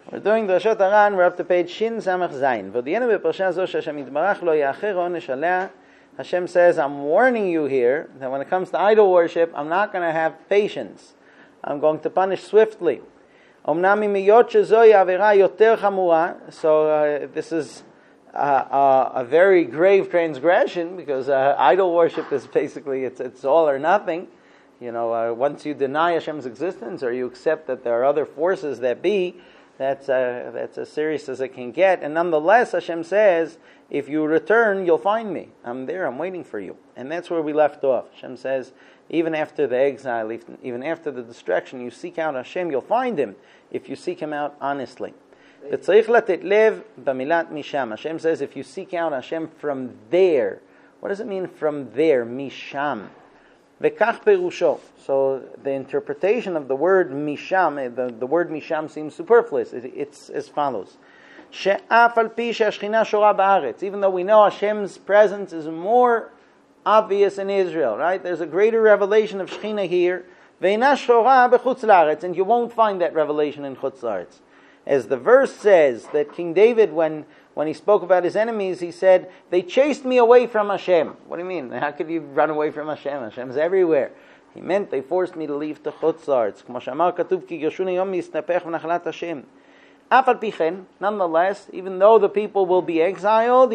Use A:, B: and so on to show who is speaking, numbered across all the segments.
A: We're doing Drashot Aran. We're up to page Shin Samach Zayin. V'odiyenu b'parsha zo she'Hashem yitbarach lo ya'acher onesh alea. Hashem says, I'm warning you here that when it comes to idol worship, I'm not going to have patience. I'm going to punish swiftly. Omnam miyot shezo ya'avera yoter chamura. So this is a very grave transgression, because idol worship is basically it's all or nothing. You know, once you deny Hashem's existence or you accept that there are other forces that be, that's as serious as it can get. And nonetheless, Hashem says, if you return, you'll find me. I'm there, I'm waiting for you. And that's where we left off. Hashem says, even after the exile, even after the destruction, you seek out Hashem, you'll find Him if you seek Him out honestly. Hashem says, if you seek out Hashem from there, what does it mean from there? Misham. Vekach perusho. So the interpretation of the word misham, the word misham seems superfluous. It's as follows: She'af al pi she'ashchina shora ba'aretz. Even though we know Hashem's presence is more obvious in Israel, right? There's a greater revelation of Shechina here. Ve'ina shora b'chutz la'aretz, and you won't find that revelation in chutz la'aretz. As the verse says, that King David, when he spoke about his enemies, he said, they chased me away from Hashem. What do you mean? How could you run away from Hashem? Hashem's everywhere. He meant they forced me to leave the chutz la'aretz. Nonetheless, even though the people will be exiled,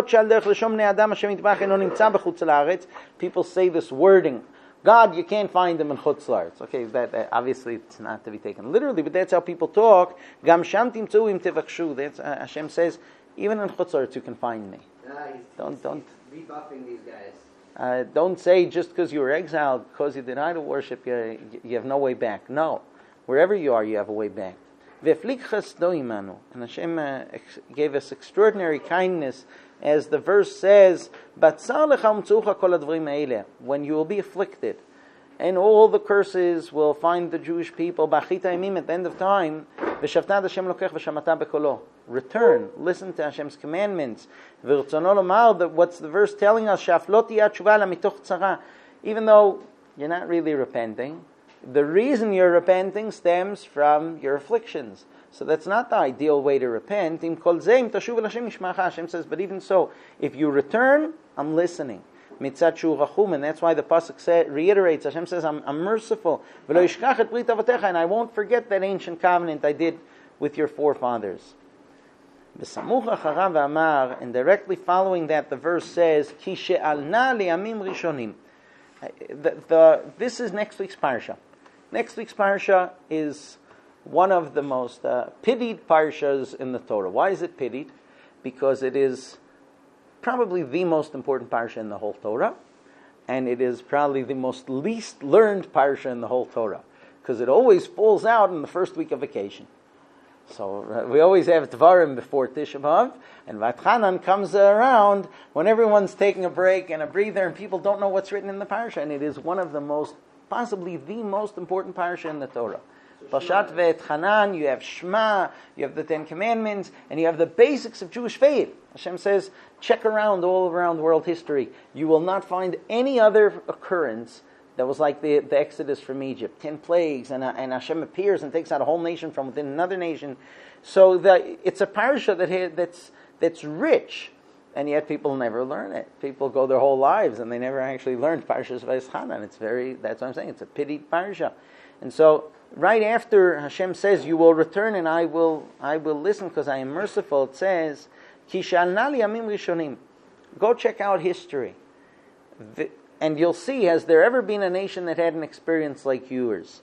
A: people say this wording, God, you can't find them in chutz la'aretz. Okay, that obviously it's not to be taken literally, but that's how people talk. Gam sham timtzu im tevakshu. That's Hashem says, even in chutz la'aretz you can find me. Don't
B: rebuffing these guys.
A: Don't say just because you were exiled, because you did idol worship, you have no way back. No, wherever you are, you have a way back. And Hashem gave us extraordinary kindness, as the verse says, when you will be afflicted, and all the curses will find the Jewish people at the end of time. Return, listen to Hashem's commandments. What's the verse telling us? Even though you're not really repenting, the reason you're repenting stems from your afflictions. So that's not the ideal way to repent. Hashem says, but even so, if you return, I'm listening. And that's why the pasuk reiterates, Hashem says, I'm merciful. And I won't forget that ancient covenant I did with your forefathers. And directly following that, the verse says, this is next week's parsha. Next week's parsha is one of the most pitied parshas in the Torah. Why is it pitied? Because it is probably the most important parsha in the whole Torah, and it is probably the most least learned parsha in the whole Torah, because it always falls out in the first week of vacation. So we always have Dvarim before Tisha B'Av, and Vatchanan comes around when everyone's taking a break and a breather, and people don't know what's written in the parsha, and it is one of the most, possibly the most important parsha in the Torah. Parshat V'Etchanan, you have Shema, you have the Ten Commandments, and you have the basics of Jewish faith. Hashem says, check around all around world history. You will not find any other occurrence that was like the Exodus from Egypt. 10 plagues, and Hashem appears and takes out a whole nation from within another nation. So it's a parsha that's rich, and yet people never learn it. People go their whole lives and they never actually learned Parshas Vayeschanan. That's what I'm saying. It's a pitied parsha. And so right after Hashem says, you will return and I will listen because I am merciful, it says, Ki shalna li yamim rishonim. Go check out history. And you'll see, has there ever been a nation that had an experience like yours?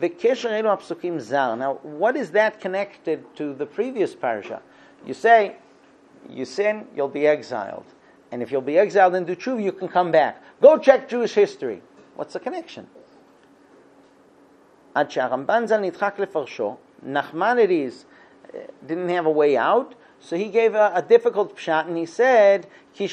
A: Now, what is that connected to the previous parsha? You say, you sin, you'll be exiled. And if you'll be exiled and do tshuva, you can come back. Go check Jewish history. What's the connection? Nachmanides didn't have a way out, so he gave a difficult pshat, and he said,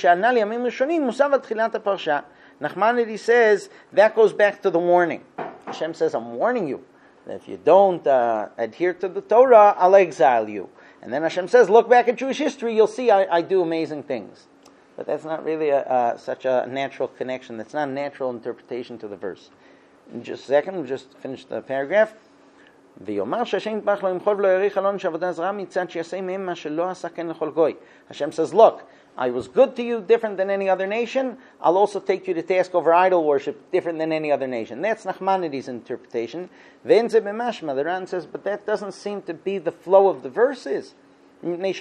A: Nachmanides says, that goes back to the warning. Hashem says, I'm warning you, that if you don't adhere to the Torah, I'll exile you. And then Hashem says, look back at Jewish history, you'll see I do amazing things. But that's not really such a natural connection. That's not a natural interpretation to the verse. In just a second, we'll just finish the paragraph. ויאמר שהשם יתברך לא ימחול ולא יאריך עלינו שעבודה זרה מצד שיעשה מהם מה שלא עשה כן לכל גוי. Hashem says, look, I was good to you, different than any other nation. I'll also take you to task over idol worship, different than any other nation. That's Nachmanides' interpretation. Then the Ran says, but that doesn't seem to be the flow of the verses. Because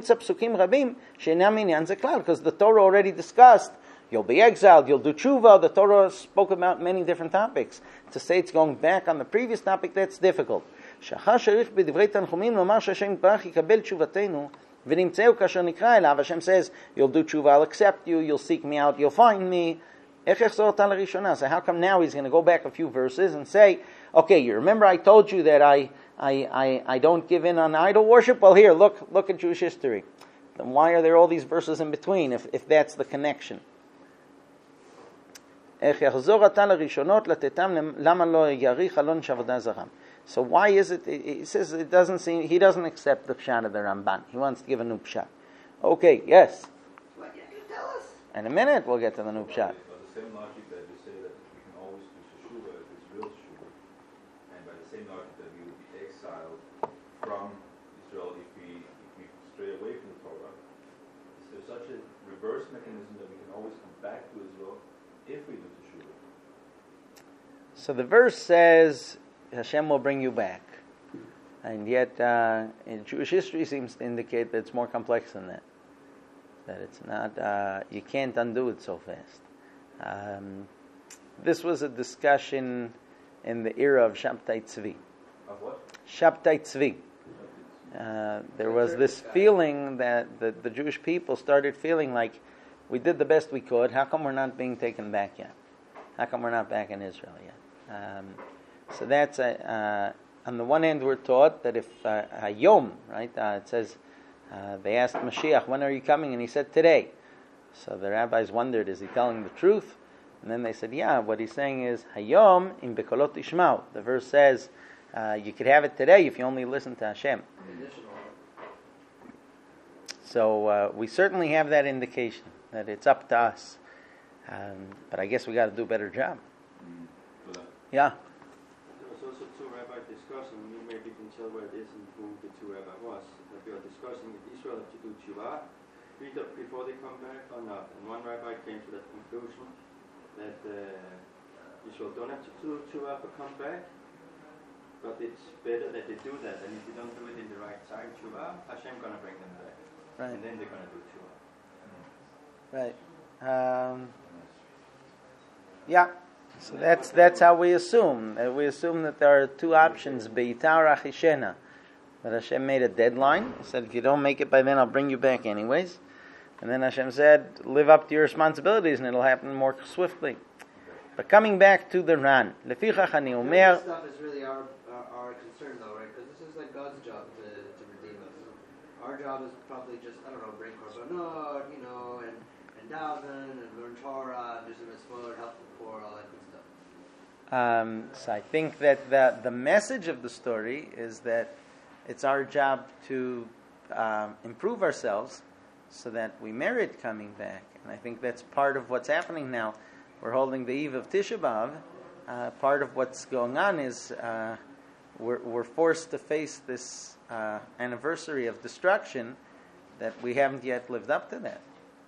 A: the Torah already discussed, you'll be exiled, you'll do tshuva. The Torah spoke about many different topics. To say it's going back on the previous topic, that's difficult. Hashem says, you'll do tshuva, I'll accept you, you'll seek me out, you'll find me. So how come now he's going to go back a few verses and say, okay, you remember I told you that I don't give in on idol worship? Well, here, look at Jewish history. Then why are there all these verses in between if that's the connection? So why is it? He says it doesn't seem. He doesn't accept the pshat of the Ramban. He wants to give a new pshat. Okay, yes.
B: What did you tell us?
A: In a minute, we'll get to the new pshat.
C: By the same logic that you say that we can always do teshuva if it's real teshuva, and by the same logic that we will be exiled from Israel if we stray away from the Torah, is there such a reverse mechanism that we can always come back to Israel if we do teshuva?
A: So the verse says, Hashem will bring you back. And yet, in Jewish history seems to indicate that it's more complex than that. That it's not, you can't undo it so fast. This was a discussion in the era of Shabtai Tzvi.
C: Of what?
A: Shabtai Tzvi. There was this feeling that the Jewish people started feeling like, we did the best we could, how come we're not being taken back yet? How come we're not back in Israel yet? So that's, on the one hand, we're taught that if Hayom, right, it says, they asked Mashiach, when are you coming? And he said, today. So the rabbis wondered, is he telling the truth? And then they said, yeah, what he's saying is, Hayom in Bekolot Ishmau. The verse says, you could have it today if you only listen to Hashem. So we certainly have that indication, that it's up to us. But I guess we got to do a better job. Yeah.
B: Also two rabbis discussing, you maybe can tell where it is and who the two rabbis was. That they are discussing if Israel have to do tshuva before they come back or not. And one rabbi came to that conclusion that Israel don't have to do tshuva but come back, but it's better that they do that. And if they don't do it in the right time, tshuva, Hashem gonna bring them back,
A: Right.
B: and then they're gonna do tshuva.
A: Right. Yeah. So that's how we assume. We assume that there are two options, Beitar Achishena. That Hashem made a deadline. He said, if you don't make it by then, I'll bring you back anyways. And then Hashem said, live up to your responsibilities and it'll happen more swiftly. But coming back to the Ran, Lefichach ani omer.
D: This stuff is really our concern though, right? Because this is like God's job to redeem us. Our job is probably just, I don't know, bring korbanot, and daven, and learn Torah, and do some mitzvot, help the poor, all that good stuff.
A: So I think that the message of the story is that it's our job to improve ourselves so that we merit coming back. And I think that's part of what's happening now. We're holding the eve of Tisha B'Av. Part of what's going on is we're forced to face this anniversary of destruction that we haven't yet lived up to that.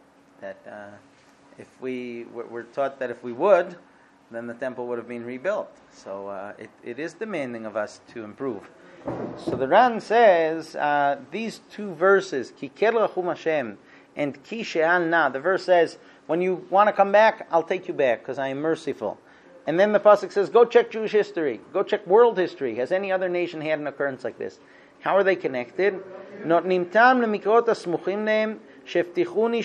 A: That if we're taught that if we would, then the temple would have been rebuilt. So it is demanding of us to improve. So the Ran says these two verses, Ki kel rachum Hashem and Ki she'al na. The verse says, when you want to come back, I'll take you back because I am merciful. And then the pasuk says, go check Jewish history, go check world history. Has any other nation had an occurrence like this? How are they connected? Notnim tam lemikrot asmuchim lehem שהבטיחונו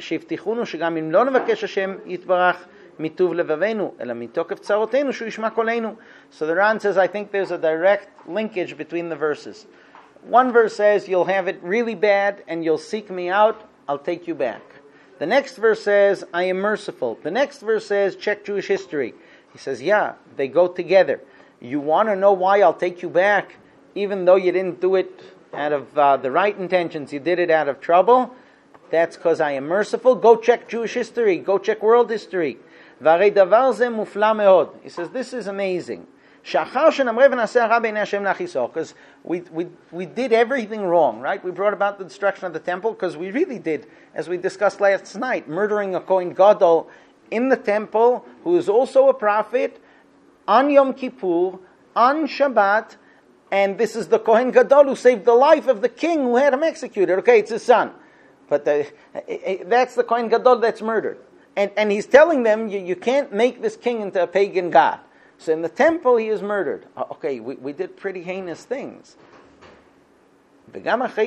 A: שגם אם לא נבקש השם יתברך מטוב לבבנו, אלא מתוקף צרותינו שהוא ישמע קולנו. So the Ran says, I think there's a direct linkage between the verses. One verse says, you'll have it really bad and you'll seek me out, I'll take you back. The next verse says, I am merciful. The next verse says, check Jewish history. He says, yeah, they go together. You want to know why I'll take you back, even though you didn't do it out of the right intentions, you did it out of trouble? That's because I am merciful. Go check Jewish history. Go check world history. He says, this is amazing. Because we did everything wrong, right? We brought about the destruction of the temple because we really did, as we discussed last night, murdering a Kohen Gadol in the temple, who is also a prophet, on Yom Kippur, on Shabbat, and this is the Kohen Gadol who saved the life of the king who had him executed. Okay, it's his son. But that's the Kohen Gadol that's murdered. And he's telling them, you can't make this king into a pagan god. So in the temple, he is murdered. Okay, we did pretty heinous things. And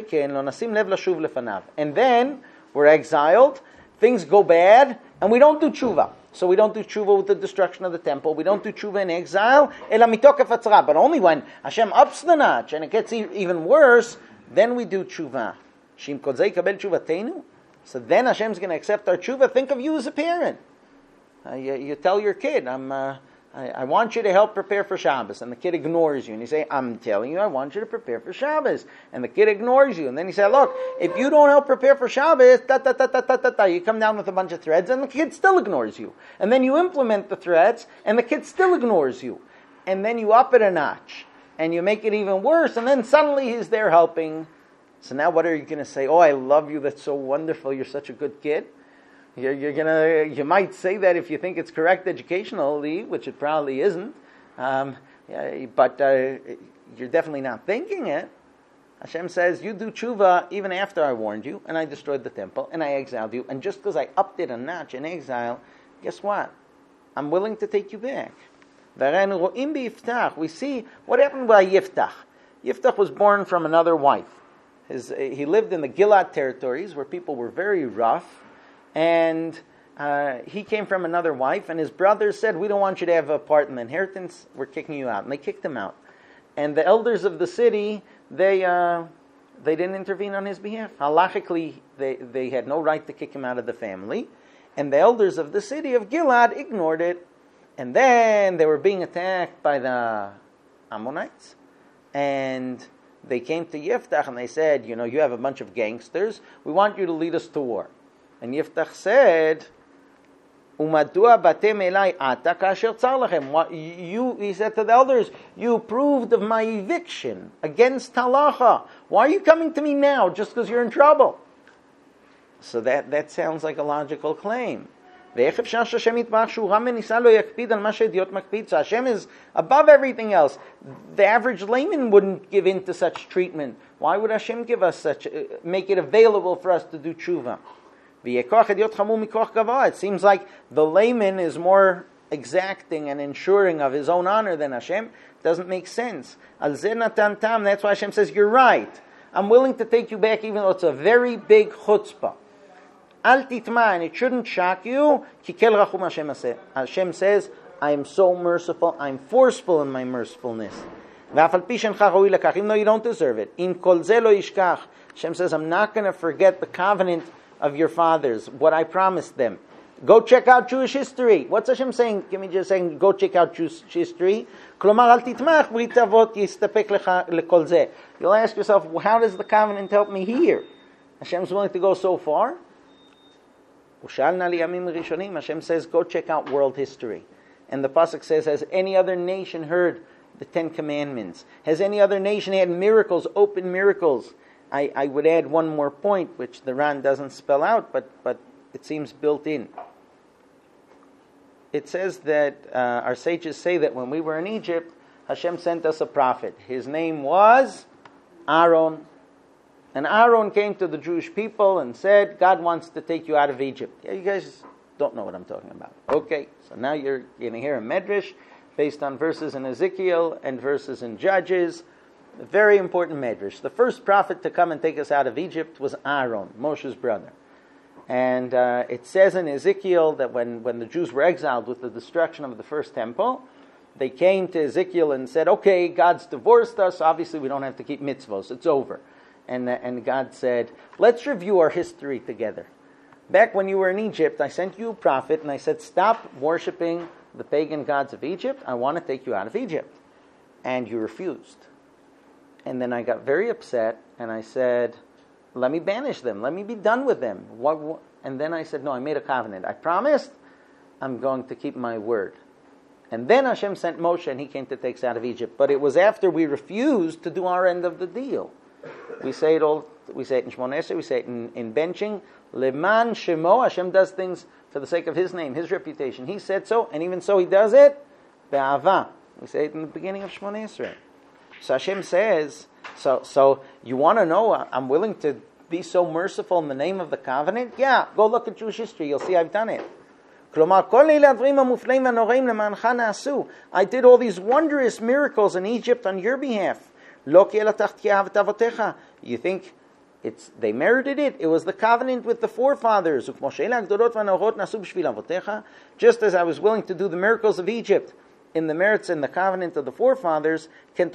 A: then we're exiled, things go bad, and we don't do tshuva. So we don't do tshuva with the destruction of the temple. We don't do tshuva in exile. But only when Hashem ups the notch and it gets even worse, then we do tshuva. So then Hashem's going to accept our tshuva. Think of you as a parent. You tell your kid, I want you to help prepare for Shabbos. And the kid ignores you. And you say, I'm telling you, I want you to prepare for Shabbos. And the kid ignores you. And then you say, look, if you don't help prepare for Shabbos, you come down with a bunch of threats and the kid still ignores you. And then you implement the threats and the kid still ignores you. And then you up it a notch. And you make it even worse. And then suddenly he's there helping. So now what are you going to say? Oh, I love you. That's so wonderful. You're such a good kid. You might say that if you think it's correct educationally, which it probably isn't, but you're definitely not thinking it. Hashem says, you do tshuva even after I warned you, and I destroyed the temple, and I exiled you, and just because I upped it a notch in exile, guess what? I'm willing to take you back. We see what happened by Yiftach. Yiftach was born from another wife. He lived in the Gilad territories, where people were very rough, and he came from another wife, and his brothers said, we don't want you to have a part in the inheritance, we're kicking you out. And they kicked him out. And the elders of the city, they didn't intervene on his behalf. Halachically, they had no right to kick him out of the family. And the elders of the city of Gilad ignored it. And then they were being attacked by the Ammonites. And they came to Yiftach and they said, you have a bunch of gangsters, we want you to lead us to war. And Yiftach said, "Umadua batem elai ata kasher tzar lachem." He said to the elders, you approved of my eviction against halacha. Why are you coming to me now just because you're in trouble? So that sounds like a logical claim. So Hashem is above everything else. The average layman wouldn't give in to such treatment. Why would Hashem give us make it available for us to do tshuva? It seems like the layman is more exacting and ensuring of his own honor than Hashem. It doesn't make sense. That's why Hashem says, you're right. I'm willing to take you back even though it's a very big chutzpah. Al titma, and it shouldn't shock you. Hashem says, I am so merciful, I'm forceful in my mercifulness. Even though you don't deserve it. Hashem says, I'm not going to forget the covenant of your fathers, what I promised them. Go check out Jewish history. What's Hashem saying? Give me just saying, go check out Jewish history. You'll ask yourself, well, how does the covenant help me here? Hashem's willing to go so far. Hashem says, go check out world history. And the pasuk says, has any other nation heard the 10 Commandments? Has any other nation had miracles, open miracles? I would add one more point, which the Ran doesn't spell out, but it seems built in. It says that our sages say that when we were in Egypt, Hashem sent us a prophet. His name was Aaron. And Aaron came to the Jewish people and said, God wants to take you out of Egypt. Yeah, you guys don't know what I'm talking about. Okay, so now you're going to hear a medrash based on verses in Ezekiel and verses in Judges. A very important medrash. The first prophet to come and take us out of Egypt was Aaron, Moshe's brother. And it says in Ezekiel that when the Jews were exiled with the destruction of the first temple, they came to Ezekiel and said, okay, God's divorced us, obviously we don't have to keep mitzvos, it's over. And God said, let's review our history together. Back when you were in Egypt, I sent you a prophet and I said, stop worshiping the pagan gods of Egypt, I want to take you out of Egypt. And you refused. And then I got very upset and I said, let me banish them, let me be done with them. And then I said, no, I made a covenant. I promised I'm going to keep my word. And then Hashem sent Moshe, and he came to take us out of Egypt. But it was after we refused to do our end of the deal. We say it in Shmoneh Esrei, we say it in benching. Leman Shemo, Hashem does things for the sake of His name, His reputation. He said so, and even so He does it. Be'ava. We say it in the beginning of Shmoneh Esrei. So Hashem says, so you want to know, I'm willing to be so merciful in the name of the covenant? Yeah, go look at Jewish history, you'll see I've done it. I did all these wondrous miracles in Egypt on your behalf. You think they merited it? It was the covenant with the forefathers. Just as I was willing to do the miracles of Egypt in the merits and the covenant of the forefathers,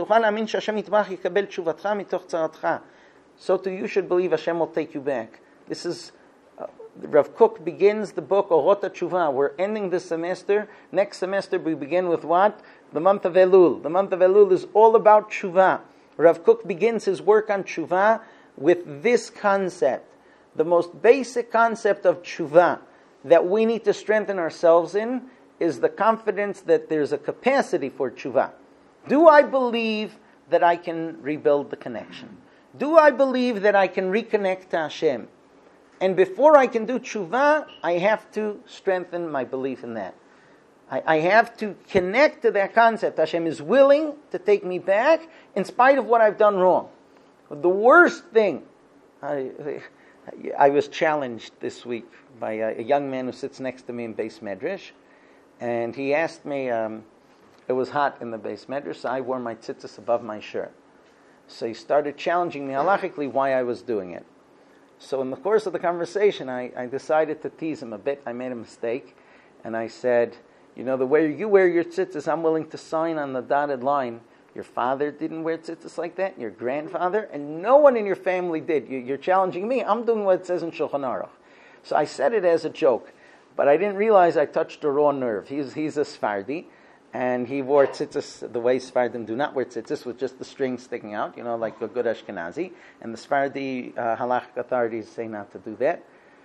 A: so too you should believe Hashem will take you back. This is Rav Kook begins the book Orot HaTshuvah. We're ending this semester. Next semester we begin with what? The month of Elul. The month of Elul is all about Tshuvah. Rav Kook begins his work on Tshuvah with this concept. The most basic concept of Tshuvah that we need to strengthen ourselves in is the confidence that there's a capacity for Tshuvah. Do I believe that I can rebuild the connection? Do I believe that I can reconnect to Hashem? And before I can do tshuva, I have to strengthen my belief in that. I have to connect to that concept. Hashem is willing to take me back in spite of what I've done wrong. The worst thing, I was challenged this week by a young man who sits next to me in Beis Medrash, and he asked me, it was hot in the Beis Medrash, so I wore my tzitzis above my shirt. So he started challenging me halachically why I was doing it. So in the course of the conversation, I decided to tease him a bit. I made a mistake, and I said, the way you wear your tzitzis, I'm willing to sign on the dotted line. Your father didn't wear tzitzis like that, your grandfather, and no one in your family did. You're challenging me. I'm doing what it says in Shulchan Aruch. So I said it as a joke, but I didn't realize I touched a raw nerve. He's a Sephardi, and he wore tzitzis the way Sephardim do not wear tzitzis, with just the string sticking out, like a good Ashkenazi. And the Sephardi halachic authorities say not to do that.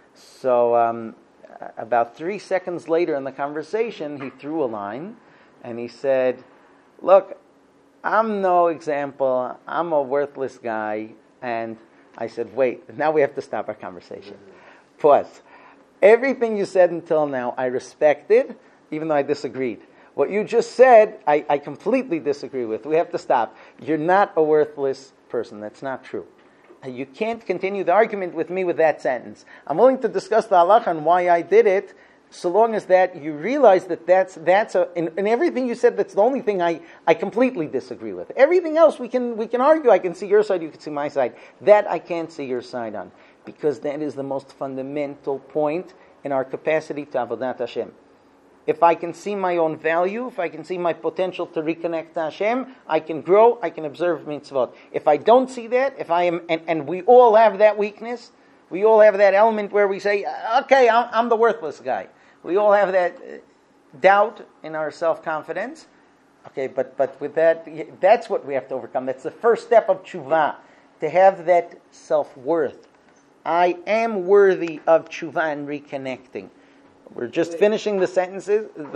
A: So about 3 seconds later in the conversation, he threw a line, and he said, look, I'm no example. I'm a worthless guy. And I said, wait, now we have to stop our conversation. Pause. Everything you said until now, I respected, even though I disagreed. What you just said, I completely disagree with. We have to stop. You're not a worthless person. That's not true. You can't continue the argument with me with that sentence. I'm willing to discuss the halacha and why I did it, so long as that you realize that that's in everything you said, that's the only thing I completely disagree with. Everything else we can argue. I can see your side, you can see my side. That I can't see your side on, because that is the most fundamental point in our capacity to avodat Hashem. If I can see my own value, if I can see my potential to reconnect to Hashem, I can grow, I can observe mitzvot. If I don't see that, if I am, and we all have that weakness, we all have that element where we say, okay, I'm the worthless guy. We all have that doubt in our self-confidence. Okay, but with that, that's what we have to overcome. That's the first step of tshuva, to have that self-worth. I am worthy of tshuva and reconnecting. We're just finishing the sentence.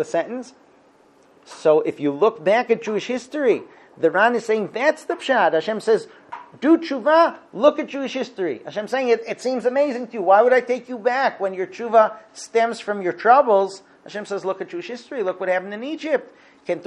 A: So if you look back at Jewish history, the Ran is saying that's the pshat. Hashem says, do tshuva, look at Jewish history. Hashem saying it seems amazing to you. Why would I take you back when your tshuva stems from your troubles? Hashem says, look at Jewish history. Look what happened in Egypt. And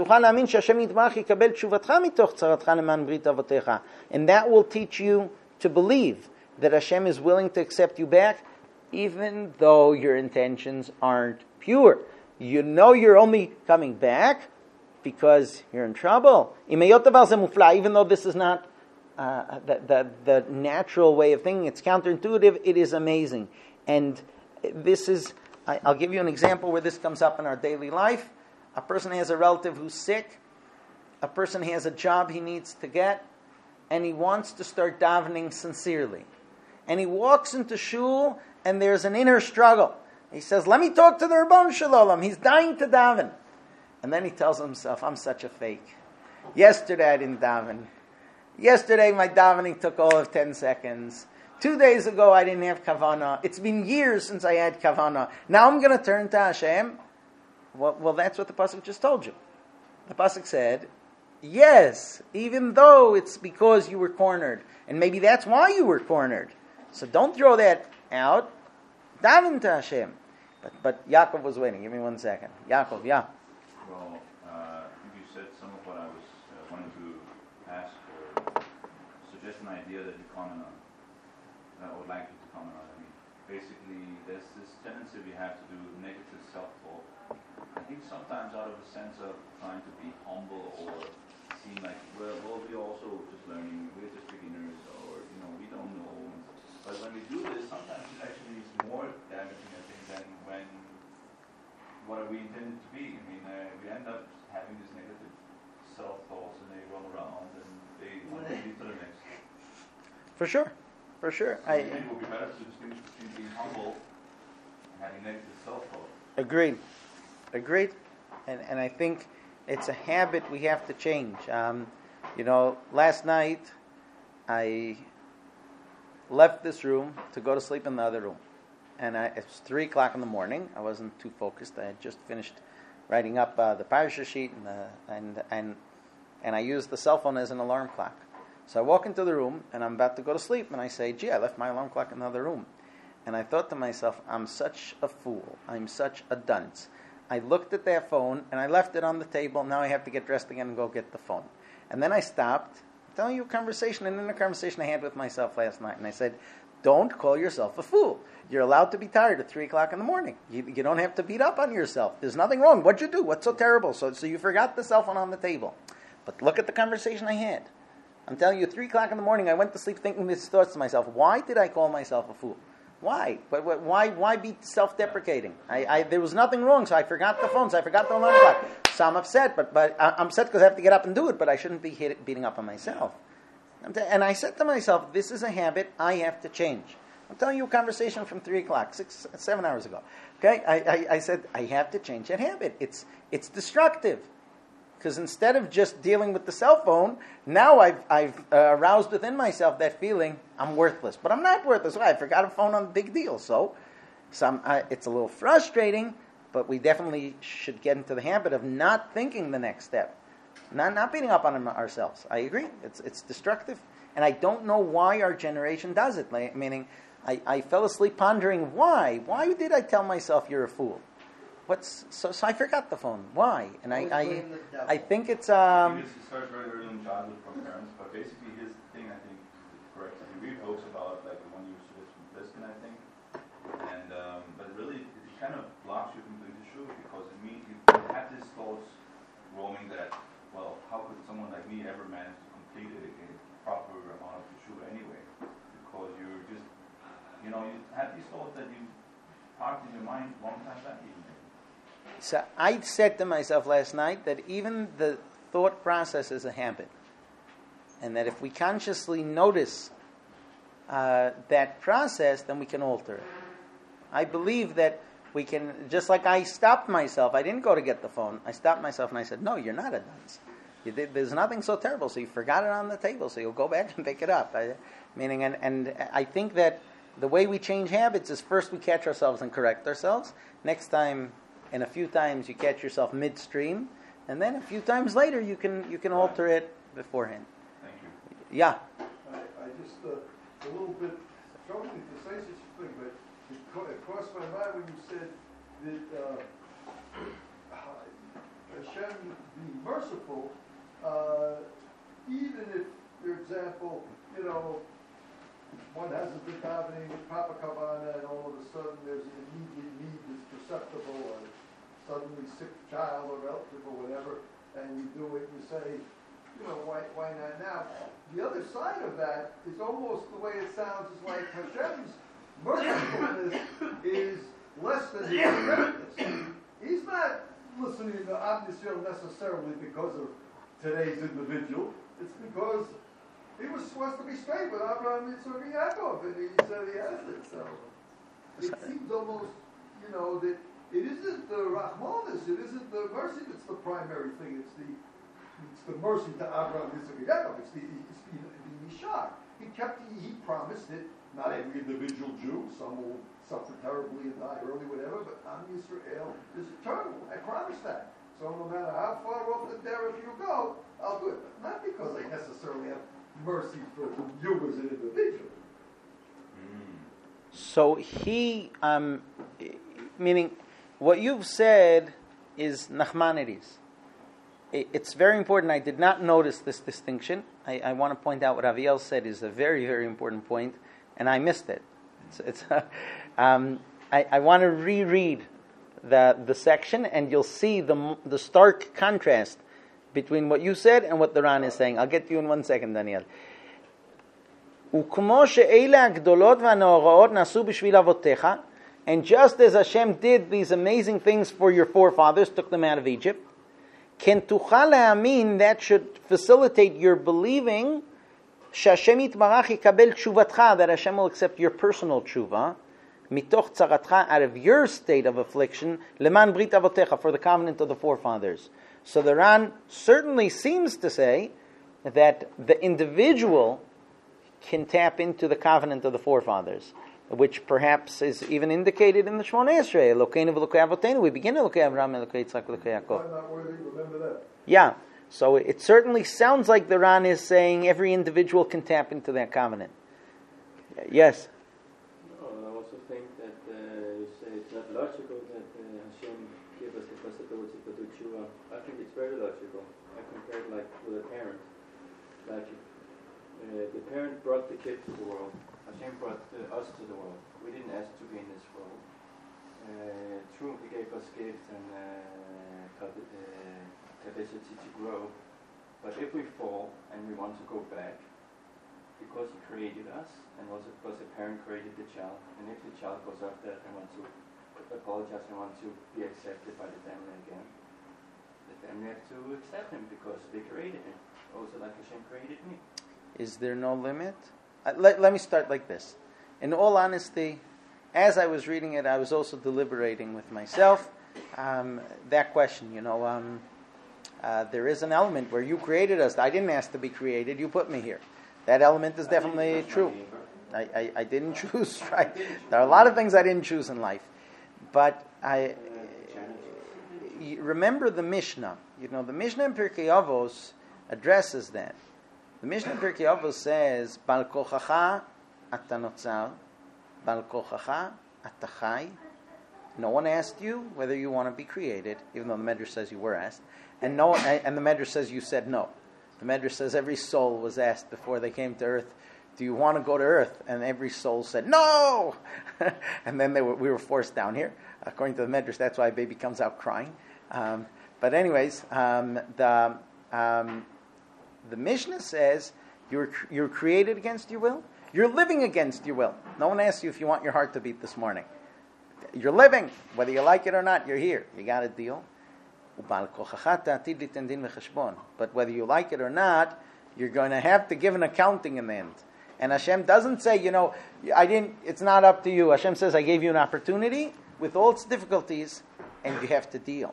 A: that will teach you to believe that Hashem is willing to accept you back, even though your intentions aren't pure. You know you're only coming back because you're in trouble. Even though this is not the natural way of thinking, it's counterintuitive, it is amazing. And this is, I'll give you an example where this comes up in our daily life. A person has a relative who's sick. A person has a job he needs to get, and he wants to start davening sincerely. And he walks into shul, and there's an inner struggle. He says, let me talk to the Ribbon Shalom. He's dying to daven. And then he tells himself, I'm such a fake. Yesterday I didn't daven. Yesterday my davening took all of 10 seconds. 2 days ago I didn't have kavanah. It's been years since I had kavanah. Now I'm going to turn to Hashem. Well, that's what the pasuk just told you. The pasuk said, yes, even though it's because you were cornered, and maybe that's why you were cornered. So don't throw that out. Daven to Hashem. But Yaakov was waiting. Give me 1 second. Yaakov, yeah.
C: Well, you said some of what I was wanting to ask or suggest an idea that you comment on. That I would like you to comment on. I mean, basically, there's this tendency we have to do negative self-talk. I think sometimes out of a sense of trying to be humble or seem like, well, we're also just learning, we're just beginners, or, we don't know. But when we do this, sometimes it actually is more damaging, I think, than what we intended to be. I mean, we end up having these negative self-thoughts, and they roll around, and they lead to the next.
A: For sure.
C: So I think it would be better to distinguish between being humble and having negative self-thought.
A: Agreed. And I think it's a habit we have to change. Last night I left this room to go to sleep in the other room. And it was 3 o'clock in the morning. I wasn't too focused. I had just finished writing up the parsha sheet, and I used the cell phone as an alarm clock. So I walk into the room, and I'm about to go to sleep, and I say, gee, I left my alarm clock in the other room. And I thought to myself, I'm such a fool. I'm such a dunce. I looked at that phone, and I left it on the table. Now I have to get dressed again and go get the phone. And then I stopped, telling you a conversation, and in a conversation I had with myself last night, and I said, don't call yourself a fool. You're allowed to be tired at 3 o'clock in the morning. You don't have to beat up on yourself. There's nothing wrong. What'd you do? What's so terrible? So you forgot the cell phone on the table. But look at the conversation I had. I'm telling you, 3 o'clock in the morning, I went to sleep thinking these thoughts to myself. Why did I call myself a fool? Why? Why be self-deprecating? There was nothing wrong, so I forgot the phone, so I forgot the alarm clock. So I'm upset, but I'm upset because I have to get up and do it, but I shouldn't be beating up on myself. And I said to myself, this is a habit I have to change. I'm telling you a conversation from 3 o'clock, 7 hours ago. Okay, I said, I have to change that habit. It's destructive. Because instead of just dealing with the cell phone, now I've aroused within myself that feeling, I'm worthless. But I'm not worthless. I forgot a phone on the big deal. So it's a little frustrating, but we definitely should get into the habit of not thinking the next step. Not beating up on ourselves. I agree. It's destructive. And I don't know why our generation does it. Meaning, I fell asleep pondering why. Why did I tell myself you're a fool? So I forgot the phone. Why? And I think it's
C: It starts very early in childhood from parents, but basically his thing, I think, is correct. I mean, we read books about like the one you suggested from Pliskin, I think, and but really it kind of blocks you from doing the shul because it means you have these thoughts roaming that, well, how could someone like me ever manage to complete a proper amount of the shul anyway? Because you're just, you have these thoughts that you parked in your mind long time back even.
A: So I said to myself last night that even the thought process is a habit. And that if we consciously notice that process, then we can alter it. I believe that we can, just like I stopped myself, I didn't go to get the phone. I stopped myself and I said, no, you're not a dunce. There's nothing so terrible, so you forgot it on the table, so you'll go back and pick it up. And I think that the way we change habits is first we catch ourselves and correct ourselves. Next time, and a few times you catch yourself midstream, and then a few times later you can alter it beforehand.
C: Thank you.
A: Yeah.
E: I just a little bit troubling to say such a thing, but it crossed my mind when you said that Hashem be merciful, even if, for example, one hasn't been davening with Papa Kavana, and all of a sudden there's an immediate need that's perceptible, or suddenly sick child or relative or whatever, and you do it, you say, why not now? The other side of that is almost the way it sounds is like Hashem's mercifulness is less than his directness. He's not listening to Am Yisrael necessarily because of today's individual. It's because he was supposed to be straight with Abraham, Yitzchak, and Yaakov, and he said he has it. So it seems almost, that it isn't the Rahmanis, it isn't the mercy that's the primary thing. It's the mercy to Abraham, Yitzchak, and Yaakov. It's the Yishar. He promised it. Not every individual Jew. Some will suffer terribly and die early, whatever. But Am Yisrael is eternal. I promise that. So no matter how far off the derech you go, I'll do it. But not because I necessarily have mercy for you as an individual.
A: So he, meaning, what you've said is Nachmanides. It's very important. I did not notice this distinction. I want to point out what Aviel said is a very, very important point, and I missed it. I want to reread the section, and you'll see the stark contrast between what you said and what the Ran is saying. I'll get to you in 1 second, Daniel. וכמו שאלה הגדולות והנאורעות נעשו בשביל אבותיך, and just as Hashem did these amazing things for your forefathers, took them out of Egypt, כן תוכל להאמין, that should facilitate your believing, שהשם יתברך יקבל תשובתך, that Hashem will accept your personal tshuva, מתוך צרתך, out of your state of affliction, למען ברית אבותיך, for the covenant of the forefathers. So the Ran certainly seems to say that the individual can tap into the covenant of the forefathers, which perhaps is even indicated in the Shmoneh Esrei. Elokeinu v'Elokei Avotenu. We begin Elokei Avraham, Elokei Yitzchak, Elokei Yaakov.
E: I'm not worthy, remember that.
A: Yeah. So it certainly sounds like the Ran is saying every individual can tap into that covenant. Yes.
B: No, I also think that you say it's not logical that Hashem gave us the possibility to do tshuva. I think it's very logical. I compare it like with a parent. Like the parent brought the kid to the world. Hashem brought us to the world. We didn't ask to be in this world. True, He gave us gifts and capacity to grow. But if we fall and we want to go back, because He created us, and also because the parent created the child, and if the child goes up there and wants to apologize and wants to be accepted by the family again, the family have to accept him because they created him. Also like Hashem created me.
A: Is there no limit? Let me start like this. In all honesty, as I was reading it, I was also deliberating with myself. That question, there is an element where you created us. I didn't ask to be created. You put me here. That element is definitely true. I didn't choose, right? There are a lot of things I didn't choose in life. But remember the Mishnah. The Mishnah in Pirkei Avos addresses that. The Mishnah in Pirkei Avos says, Bal kochacha ata notzar, Bal kochacha ata chai. No one asked you whether you want to be created, even though the Medrash says you were asked. And the Medrash says you said no. The Medrash says every soul was asked before they came to earth, do you want to go to earth? And every soul said, no! And then we were forced down here. According to the Medrash, that's why a baby comes out crying. But anyways, the Mishnah says you're created against your will. You're living against your will. No one asks you if you want your heart to beat this morning. You're living. Whether you like it or not, you're here. You got a deal. But whether you like it or not, you're going to have to give an accounting in the end. And Hashem doesn't say, it's not up to you. Hashem says, I gave you an opportunity with all its difficulties, and you have to deal.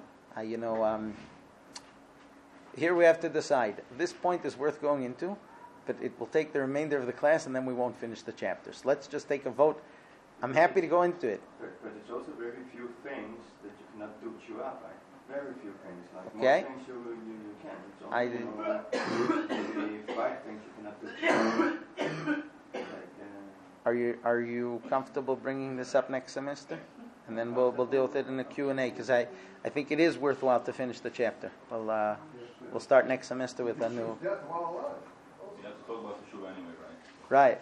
A: Here we have to decide. This point is worth going into, but it will take the remainder of the class, and then we won't finish the chapters. Let's just take a vote. I'm happy to go into it.
B: But it's also very few things that you cannot do tshuva by. Very few things. Like
A: Okay.
B: most things you can. It's only, maybe 5 things you cannot do tshuva.
A: Are you comfortable bringing this up next semester? And then we'll deal with it in the Q&A, because I think it is worthwhile to finish the chapter. We'll start next semester with a new...
C: You have to talk about the Shuvah anyway, right?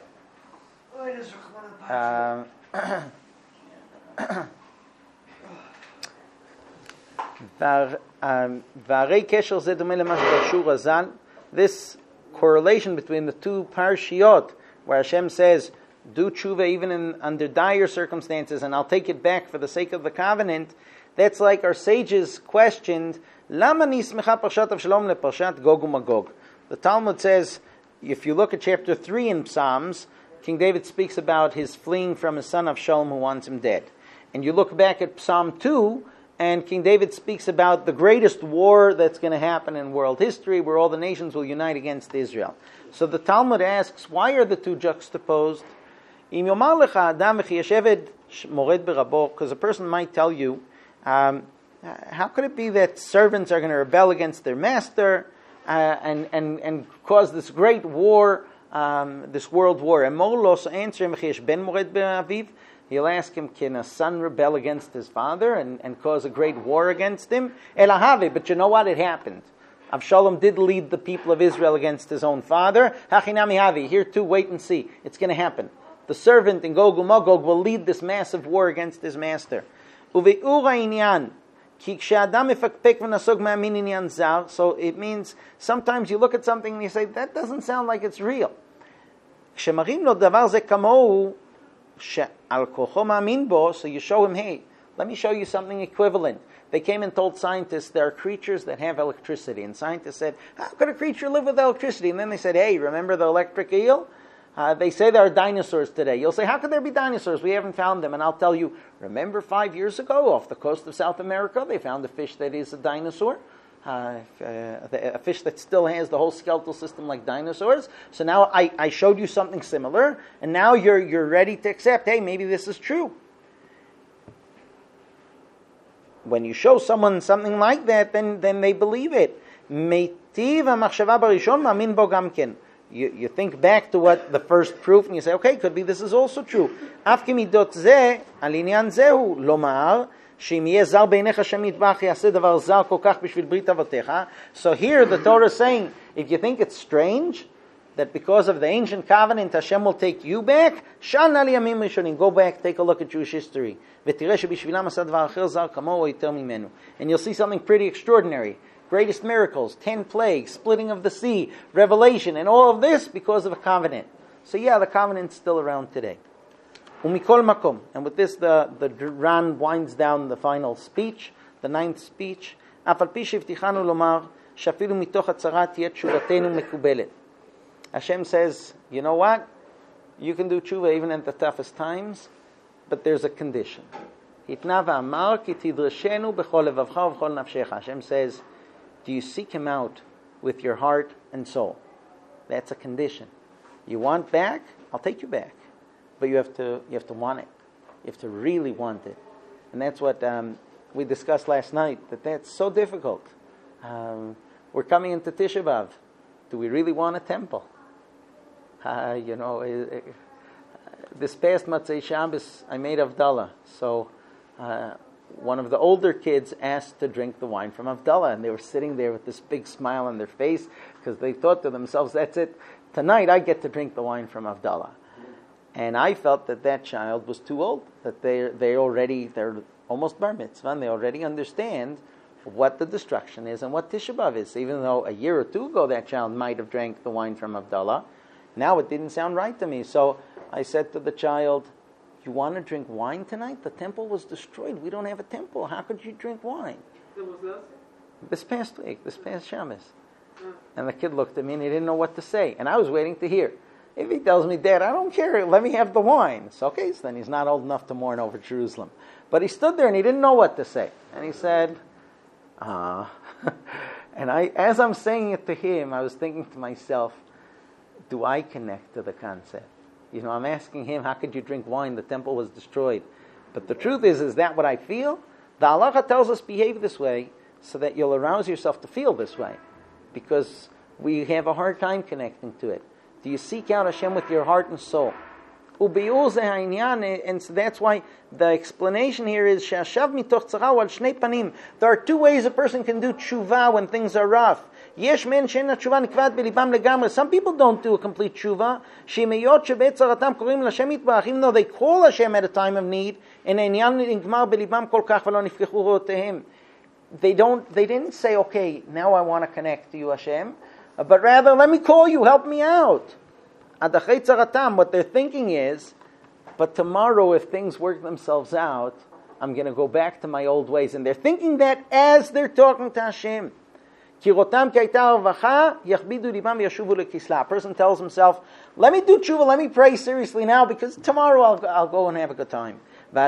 A: Right. This correlation between the two parshiot, where Hashem says, do tshuva even under dire circumstances, and I'll take it back for the sake of the covenant, that's like our sages questioned, Lama nismecha parshat Avshalom leparshat Gog uMagog. The Talmud says, if you look at chapter 3 in Psalms, King David speaks about his fleeing from his son Avshalom who wants him dead. And you look back at Psalm 2, and King David speaks about the greatest war that's going to happen in world history, where all the nations will unite against Israel. So the Talmud asks, why are the two juxtaposed? Because a person might tell you, How could it be that servants are going to rebel against their master and cause this great war, this world war? He'll ask him, can a son rebel against his father and cause a great war against him? But you know what? It happened. Avshalom did lead the people of Israel against his own father. Here too, wait and see. It's going to happen. The servant in Gog uMagog will lead this massive war against his master. So it means sometimes you look at something and you say, that doesn't sound like it's real. So you show him, hey, let me show you something equivalent. They came and told scientists there are creatures that have electricity. And scientists said, how could a creature live with electricity? And then they said, hey, remember the electric eel? They say there are dinosaurs today. You'll say, how could there be dinosaurs? We haven't found them. And I'll tell you, remember 5 years ago off the coast of South America, they found a fish that is a dinosaur. A fish that still has the whole skeletal system like dinosaurs. So now I showed you something similar, and now you're ready to accept, hey, maybe this is true. When you show someone something like that, then they believe it. You think back to what the first proof, and you say, okay, could be this is also true. So here the Torah is saying, if you think it's strange that because of the ancient covenant Hashem will take you back, go back, take a look at Jewish history. And you'll see something pretty extraordinary. Greatest miracles, 10 plagues, splitting of the sea, revelation, and all of this because of a covenant. So yeah, the covenant's still around today. Umikol makom. And with this, the Ran winds down the final speech, the 9th speech. Hashem says, you know what? You can do tshuva even at the toughest times, but there's a condition. Hashem says, do you seek Him out with your heart and soul? That's a condition. You want back? I'll take you back. But you have to want it. You have to really want it. And that's what we discussed last night, that's so difficult. We're coming into Tisha B'Av. Do we really want a temple? This past Matzei Shabbos, I made Havdalah. So one of the older kids asked to drink the wine from Havdalah, and they were sitting there with this big smile on their face because they thought to themselves, that's it. Tonight I get to drink the wine from Havdalah. And I felt that child was too old, that they're almost bar mitzvah, and they already understand what the destruction is and what Tisha B'Av is. Even though a year or two ago that child might have drank the wine from Havdalah, now it didn't sound right to me. So I said to the child, you want to drink wine tonight? The temple was destroyed. We don't have a temple. How could you drink wine?
F: When was that?
A: This past week, this past Shabbos. And the kid looked at me and he didn't know what to say. And I was waiting to hear. If he tells me, Dad, I don't care, let me have the wine. So okay, so then he's not old enough to mourn over Jerusalem. But he stood there and he didn't know what to say. And he said, And as I'm saying it to him, I was thinking to myself, do I connect to the concept? I'm asking him, how could you drink wine? The temple was destroyed. But the truth is that what I feel? The halacha tells us behave this way so that you'll arouse yourself to feel this way. Because we have a hard time connecting to it. Do you seek out Hashem with your heart and soul? And so that's why the explanation here is there are two ways a person can do tshuva when things are rough. Some people don't do a complete tshuva, even though they call Hashem at a time of need. They didn't say, okay, now I want to connect to you, Hashem, but rather, let me call you, help me out. What they're thinking is, but tomorrow if things work themselves out, I'm going to go back to my old ways. And they're thinking that as they're talking to Hashem. A person tells himself, let me do tshuva, let me pray seriously now, because tomorrow I'll go and have a good time. But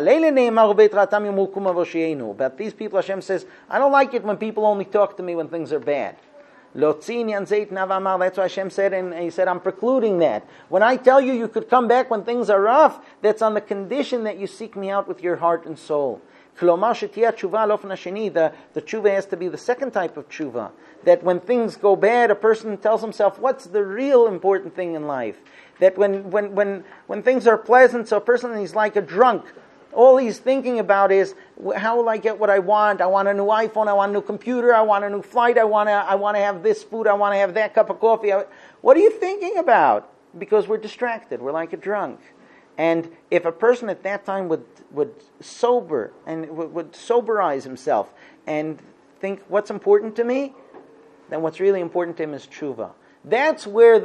A: these people, Hashem says, I don't like it when people only talk to me when things are bad. That's why Hashem said, and He said, I'm precluding that. When I tell you you could come back when things are rough, that's on the condition that you seek me out with your heart and soul. Klomar shetiyah tshuva al ofen hasheni, the tshuva has to be the second type of tshuva. That when things go bad, a person tells himself, what's the real important thing in life? That when things are pleasant, so a person is like a drunk. All he's thinking about is, how will I get what I want? I want a new iPhone, I want a new computer, I want a new flight, I want to have this food, I want to have that cup of coffee. What are you thinking about? Because we're distracted, we're like a drunk. And if a person at that time would sober and would soberize himself and think, what's important to me? Then what's really important to him is tshuva. That's where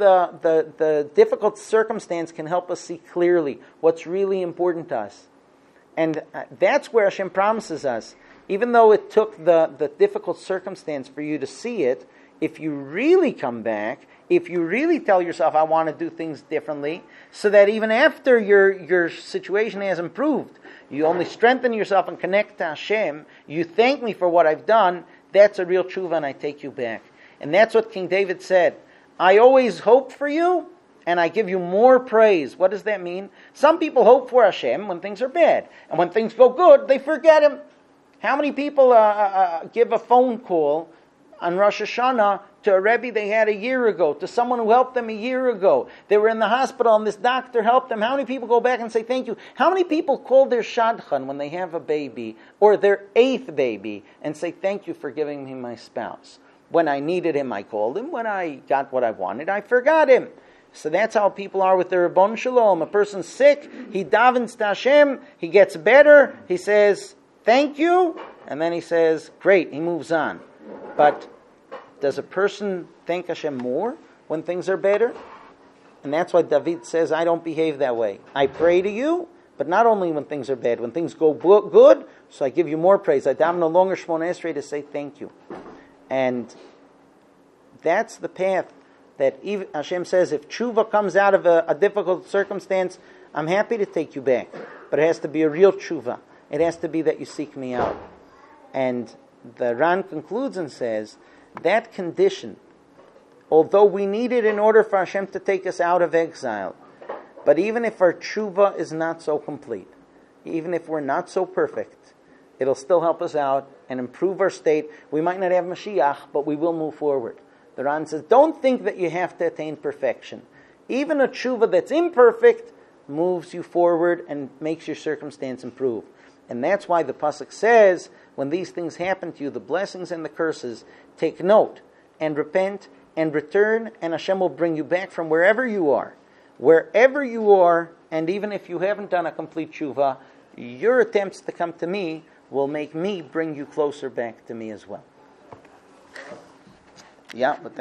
A: the difficult circumstance can help us see clearly what's really important to us. And that's where Hashem promises us, even though it took the difficult circumstance for you to see it, if you really come back, if you really tell yourself, I want to do things differently, so that even after your situation has improved, you only strengthen yourself and connect to Hashem, you thank me for what I've done, that's a real tshuva and I take you back. And that's what King David said. I always hope for you, and I give you more praise. What does that mean? Some people hope for Hashem when things are bad. And when things go good, they forget Him. How many people give a phone call on Rosh Hashanah to a Rebbe they had a year ago, to someone who helped them a year ago? They were in the hospital and this doctor helped them. How many people go back and say thank you? How many people call their shadchan when they have a baby, or their 8th baby, and say thank you for giving me my spouse? When I needed him, I called him. When I got what I wanted, I forgot him. So that's how people are with their Ribbon Shalom. A person's sick, he davens to Hashem, he gets better, he says, thank you, and then he says, great, he moves on. But does a person thank Hashem more when things are better? And that's why David says, I don't behave that way. I pray to you, but not only when things are bad. When things go good, so I give you more praise. I daven no longer Shmona Esrei to say thank you. And that's the path that even Hashem says, if tshuva comes out of a difficult circumstance, I'm happy to take you back. But it has to be a real tshuva. It has to be that you seek me out. And the Ran concludes and says, that condition, although we need it in order for Hashem to take us out of exile, but even if our tshuva is not so complete, even if we're not so perfect, it'll still help us out and improve our state. We might not have Mashiach, but we will move forward. The Ran says, don't think that you have to attain perfection. Even a tshuva that's imperfect moves you forward and makes your circumstance improve. And that's why the pasuk says, when these things happen to you, the blessings and the curses, take note and repent and return, and Hashem will bring you back from wherever you are. Wherever you are, and even if you haven't done a complete tshuva, your attempts to come to me will make me bring you closer back to me as well. Yeah, but